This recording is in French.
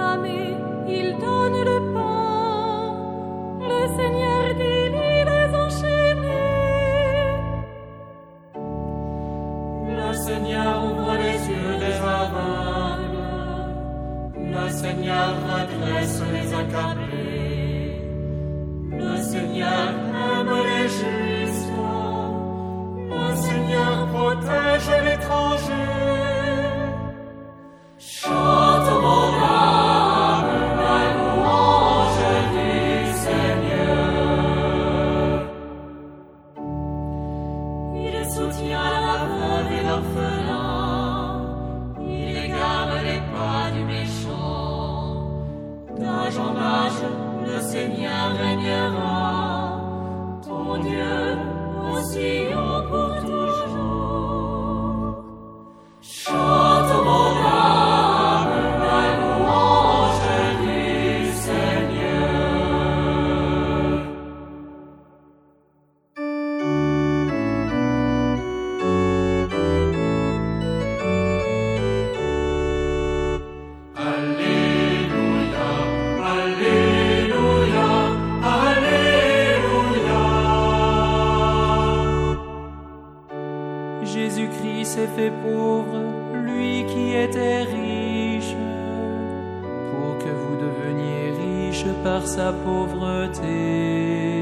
affamés, il donne le pain. Le Seigneur délie les enchaînés. Le Seigneur ouvre les yeux des aveugles. Le Seigneur redresse les accablés. Le Seigneur aime les justes. Le Seigneur protège l'étranger. Chante mon âme la louange du Seigneur. Il soutient la veuve et l'orphelin. Il égare les pas du méchant. D'âge en âge, le Seigneur régnera. Ton Dieu, au Sion pour toujours. Chante mon âme la louange du Seigneur. Alléluia, Alléluia, Alléluia. Jésus-Christ s'est fait pauvre, lui qui était riche, pour que vous deveniez riches par sa pauvreté.